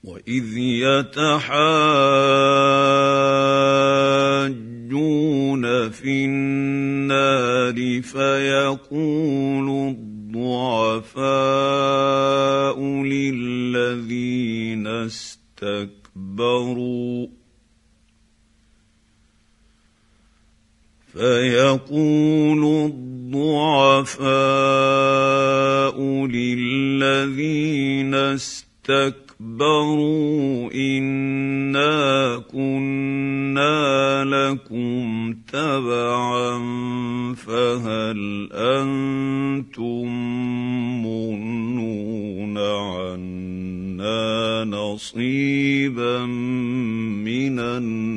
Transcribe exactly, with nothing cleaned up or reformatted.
وإذ يتحاجون في النار فيقول الضعفاء للذين استكبروا فيقول الضعفاء للذين استكبروا إنا كنا لكم تبعا فهل أنتم مغنون عنا نصيبا من النار